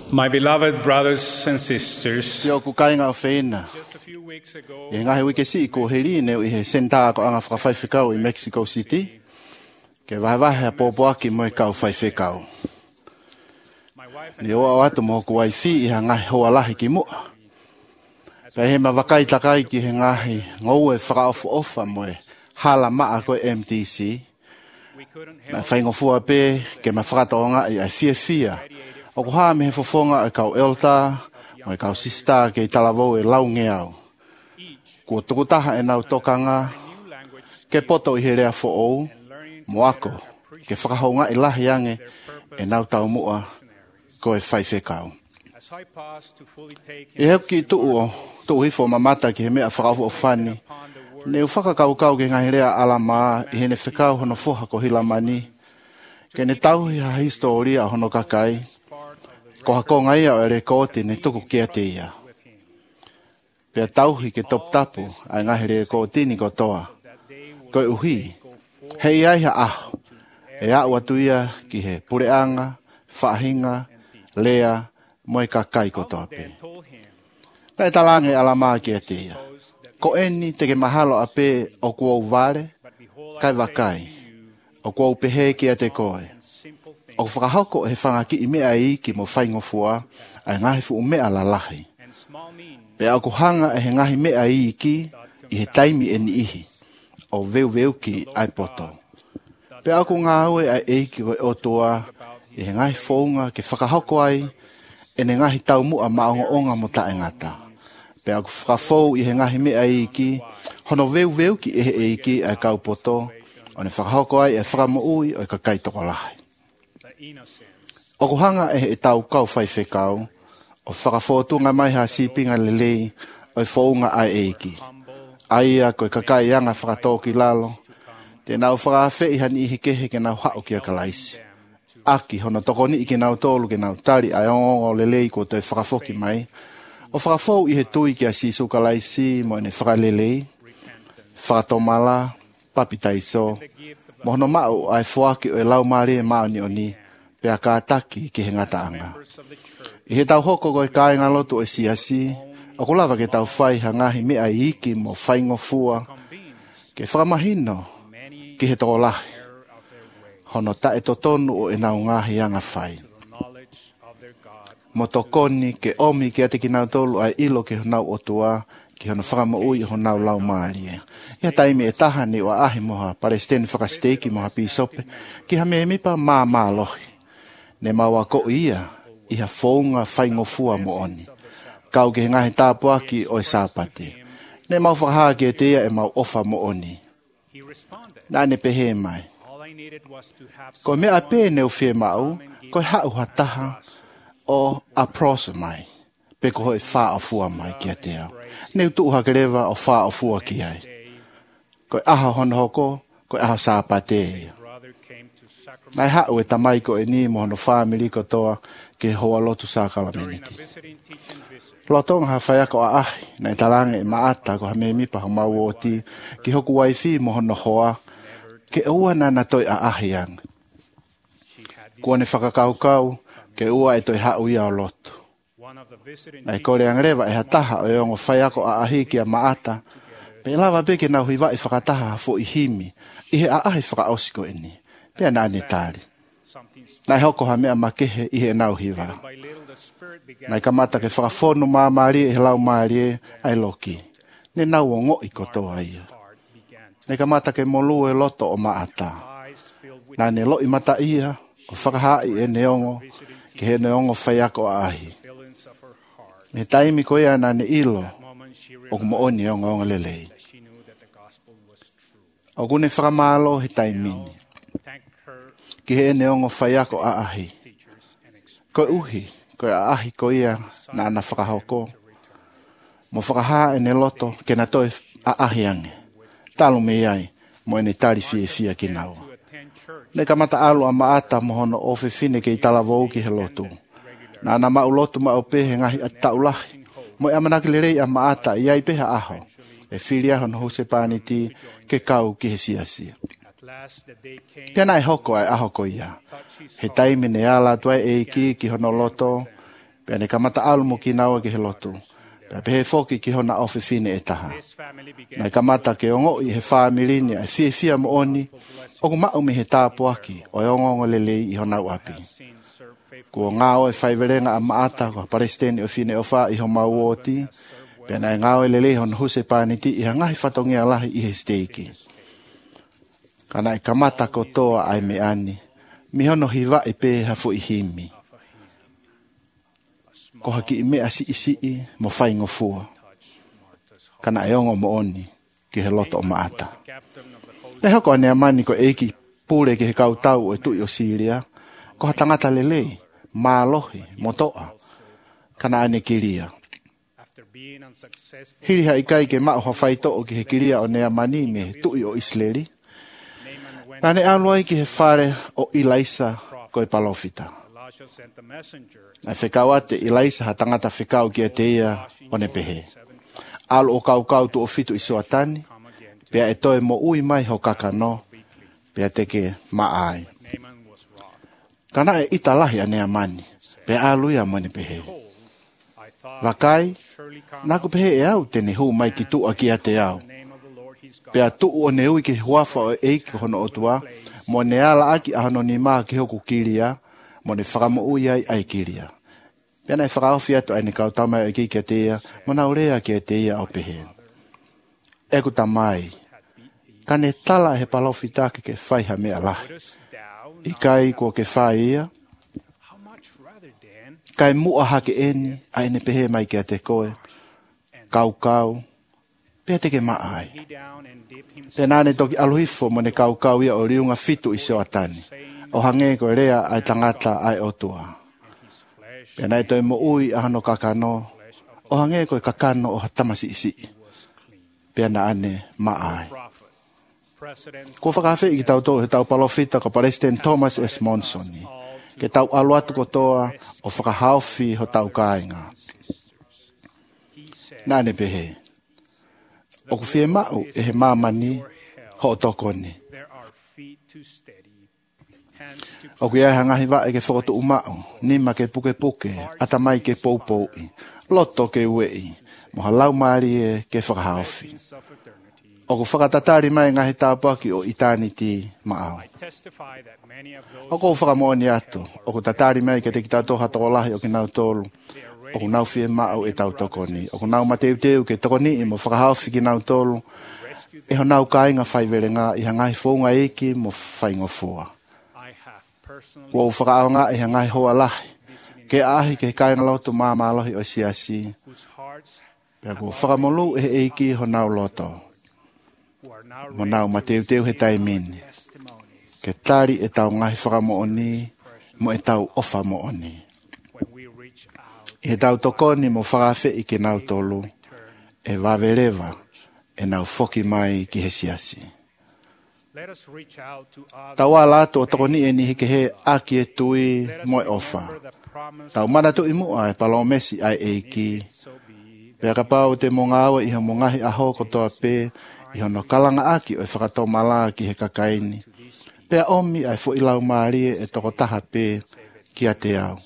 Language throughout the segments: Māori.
My beloved brothers and sisters, Sio ku kainga o feina. just a few weeks ago, E ngahi wike si ko heline o he senta ko anga whakawhaiwhikau i Mexico City. Ke wahewahe a pōpoaki mo i kau whaiwhikau. my wife and Ni o atu mo ku waifi i ha ngahi hoa lahi ki mua. Pea he mawakai takai ki he ngahi ngau e whakaofu ofa mo e hala maa ko MTC. we couldn't Na help whaingofua pe ke ma whakataonga i ai fia. O ku haa me he fofonga e kau elta, mo e kau sista ke i talavou e launge au. each Kua tukutaha e nau tokanga, new language ke poto i he rea fo ou, and learning mo ako, ke whakahaunga i lahi ange, e nau tau mua, ko e whaiwhekau. as I paused to fully take I heu ki tuu hifo mamata ki he mea whakaufu o whani, upon the word ne u whakakaukau ke ngahi rea alama i hene whekau hono foha ko hilamani, ke ne tauhi ha historia hono kakai, part of the ko hakonga ia o ere kōti ne tuku kia te ia. with him, Pea tauhi ke top tapu ai ngahi rea kōti ni ko toa. that they would Ko uhi, go forward hei ai ha aho, e au atu ia ki he pureanga, whahinga, lea, moi kakai ko toa pe. then told him Tai talange alama ki a te ia. those that Ko eni te ke mahalo a pe o kua uvare, but behold kai I say wakai, to you o kua upehe ki a te koe. and simple things O whakahoko he whangaki i mea i ki mo whaingofua, ai ngahi fu mea lalahi. and small means Pea au kuhanga e he ngahi mea i ki, i he taimi e ni ihi, o veu ki ai poto. Pea aku ngā ue ai eiki koe o toa, i he ngahi whaunga ke whakahoko ai, e ne ngahi tau mua maonga onga mo tae ngata. Pea aku whakafou i he ngahi mea i ki, hono veu ki e he eiki ai kau poto, o ne whakahoko ai e whakamo ui o i ka kaitoko lahi. the innocence O kuhanga e he tau kau whaiwhekau, o whakafotunga mai ha sipinga lelei, o i whaunga ai eiki. humble Aia koe kakai anga whakatoki lalo, te nau whakawhi i hani ihi kehe ke nau hao ki a kalaisi. Aki hono tokoni i ke nau tolu ke nau tari ai ongo lelei ko toi whakafoki mai. O whakafou i he tui ki a sisu kalaisi mo ene whakalelei, whakatomala, papitaiso, the gift of the mo hono mau ai whuaki o e lau maare mao ni oni, pea ka ataki ki he ngata anga. members of the church I he tau hoko koe kai ngā lotu e siasi, o kulawa ke tau whai ha ngahi mea i iki mo whaingo fua, convenes ke whakamahino many ki he tō lahi. error of their way Hono tae to tonu o e nau ngahi anga whai. to the knowledge of their God. Mo to koni ke omi ke ate ki nau tolu ai ilo ke nau otua, ki hono whakama ui ho nau lau maari e. Ia taimi e taha ni o ahi moha Palestine whakasteki moha pisope, ki ha me mipa mā lohi. Ne maua ko ia, i ha whaunga whaingofua mo oni. Kau ke ngahi tāpuaki o e sāpati. Ne mau whakaha ke te ia e mau ofa mo oni. He responded, Nā ne pehe mai. all I needed was to have Ko mea someone pē neu whē mau, ko hau hataha o a prosa mai. Pe ko hoi wha o fua mai ki a te au. Neu tuu hakerewa o wha o fua ki ai. day Ko aha hono hoko, ko aha sāpate ia. brother came to sacrifice Nai hau e tamai ko e ni mo hono whāmiri ko toa ke hoa lotu sākala during a meniti. visiting teaching visit. Lotonga ha whai ako a ahi, nai talange e maata ko ha me mipa ho mau o ti, ki hoku waifi mo hono hoa, ke ua nana toi a ahi ang. She had Kua ne whakakaukau, ke ua e toi hau ia o lotu. one of the visiting Nai kore angrewa e hataha o eongo whai ako a ahi ki a maata, pe lawa peke nau hiwa i whakataha fo i himi, i he a ahi whakaosiko ini, pia nani tāri. something Nai hoko ha mea makehe i he nau hiwa. by little the spirit began Nai kamata ke whakafonu mā maari e he lau maari e ai loki. Ne nau o ngoi kotoa ia. heart began Nai kamata ke molu e loto o maata. eyes filled with Nai ne loi mata ia, o whakahai e neongo, ke he neongo whai ako a ahi. feelings of her heart. Me taimi ko ia nane ilo, Moment she o realized kumo oni o ngonga lelei. that she knew that the gospel was true. O kune whakamalo he taimini. Thank her Ki he neongo whai ako a ahi. teachers and Ko uhi, ko a ahi ko ia na ana whakahoko. Mo whakaha e ne loto ke na toi a ahi ange. Talo me iai, mo ene tari fia ki nau. to attend church Ne kamata alu a maata mo hono ofe fine ke i talavou ki he lotu. Na ana mau lotu ma ope he ngahi a taulahi. Mo i amanaki le rei a maata i ai peha aho. E whiria hono hose pāniti ke kau ki he siasia. at last the day came Pena e hoko ai aho ko ia. He taimi ne ala tuai e ki hono loto. Pea ne kamata alu mo ki naua ki he lotu. Pea pehe foki ki hona ofe fine e taha. Nai kamata ke ongo i he whaamiri ni ai fia mo oni, oku mao me he tāpo aki, o e ongo lelei i hona uapi. Kua ngāo e whaiverenga a maata, kua paresteni o fine o wha i ho mau oti, pea nai ngāo e lelei hona huse pāniti i hangahi whatongia lahi i he steiki. Kana e kamata kotoa ai me ani, mi hono hiva e pe hafu i himi. Ko haki i mea si mo whaingo fua. Kana e ongo mo oni ki he loto o maata. E hoko ane amani ko eiki pūre ki he kautau e tui o Siria, ko ha tangata lelei, mālohi, motoa, kana ane kiria. Hiri ha ikai ke mao ha whaito o ki he kiria o nea mani me tui o Isleri. Nane aluai ki he whare o Ilaisa ko e palofita. Ai whekau ate Ilaisa ha tangata whekau ki a te ia o ne pehe. Alu o kau tu o fitu i soatani, pea e toe mo ui mai ho kakano, pea teke maai. Kana e ita lahi anea mani, pea alu ia mo ne pehe. Wakai, naku pehe e au tene hu mai ki tu a ki a te au. Pea tu o ne ui ki huafa o eiki hono otua, mo ne ala aki a hono ni maa ki hoku kiria, mo ne whakamo ui ai kiria. Pea nei whakaofi atu ai ne kautamai o ki a te ia, mo na urea ki a te ia o pehe. Eku tamai, ka ne tala he palofi take ke whaiha mea lahi. I kai kua ke whai ia, kai mua hake eni, ai ne pehe mai ki a te koe, kau, pea teke maai. Pea nane toki aluhifo mo ne kau ia o riunga fitu i soatani. O hange ko rea ai tangata ai otua. Pea nai toi mo ui ahano kakano. O hange ko kakano o hatamasi isi. Pea na ane maai. Ko whakawhi i ki tau tō he tau palofita ko President Thomas S. Monson. Ke tau aluatu kotoa o whakahauwhi ho tau kāinga. Nane pehe. O ku fie mau e he mamani ho o tokoni. O ku iai hangahi wa e ke whakotu umau, nima ke puke, atamai ke poupoi, loto ke uei, moha lau maari e ke whakahauwhi. O ku whakatatari mai ngahi tāpaki o eternity maau. O ku whakamoani atu, o ku tatari mai ke te ki tauto hatokolahi o ki nau tolu, o ku nau fie mau e tau tokoni. O ku nau mateu ke tokoni i mo whakahauwhi ki nau tolu, e ho nau kāinga whaiverenga i hangahi whaunga eki mo whaingofua. Kua u whakaonga i hangahi hoa lahi, ke ahi ke kāinga loto māmalohi o siasi. Pea kua whakamolu e eki ho nau loto. Mo nau mateu he taimini. Ke tari e tau ngahi whakamooni, mo e tau ofa mooni. I he tau tokoni mo whakawhi i ke nau tolu, e wawerewa e nau foki mai ki he siasi. Tau alato o tokoni e ni hike he aki e tui mo e ofa. Tau mana tu imua e palomesi ai eiki. Pea kapau te mongawa i he mongahi aho kotoa pe, i hono kalanga aki o e whakatau mala ki he kakaini. Pea omi ai fo ilau maari e toko taha pe ki a te au.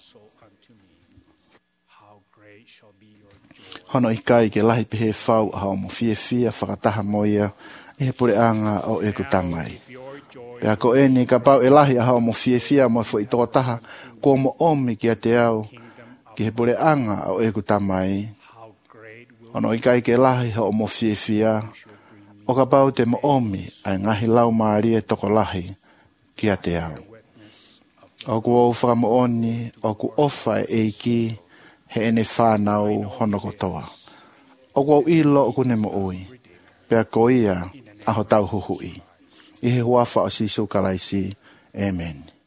Hono i kai ke lahi pehe whau a homo fie whakataha moia i he pure anga o e kutamai. Pea ko e ni ka pau e lahi a homo fie mo fo i toko taha ko mo omi ki a te au ki he pure anga o e kutamai. Hono i kai ke lahi a homo fie o ka pau te mo omi ai ngahi lau maari e toko lahi ki a te au. O ku o whakamo oni, o ku ofa e eiki, he ene whanau hono kotoa. O ku au ilo o ku ne mo ui, pea ko ia aho tau huhui. I he huafa o sisu kalaisi. Amen.